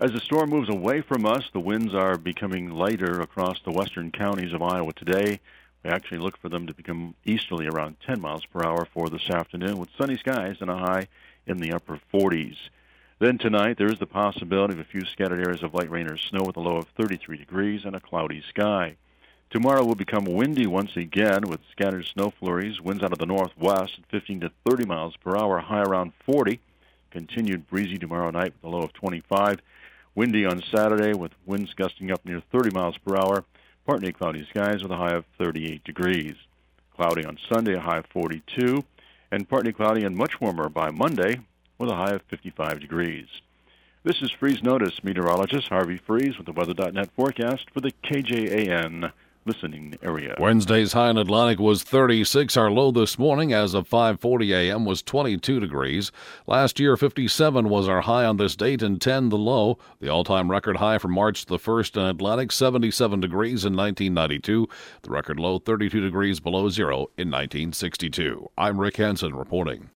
As the storm moves away from us, the winds are becoming lighter across the western counties of Iowa today. We actually look for them to become easterly around 10 miles per hour for this afternoon with sunny skies and a high in the upper 40s. Then tonight, there is the possibility of a few scattered areas of light rain or snow with a low of 33 degrees and a cloudy sky. Tomorrow will become windy once again with scattered snow flurries, winds out of the northwest at 15 to 30 miles per hour, high around 40. Continued breezy tomorrow night with a low of 25. Windy on Saturday with winds gusting up near 30 miles per hour. Partly cloudy skies with a high of 38 degrees. Cloudy on Sunday, a high of 42. And partly cloudy and much warmer by Monday with a high of 55 degrees. This is Freeze Notice meteorologist Harvey Freeze with the Weather.net forecast for the KJAN listening area. Wednesday's high in Atlantic was 36. Our low this morning as of 5:40 a.m. was 22 degrees. Last year, 57 was our high on this date and 10 the low. The all-time record high for March the 1st in Atlantic, 77 degrees in 1992. The record low, 32 degrees below zero in 1962. I'm Rick Hansen reporting.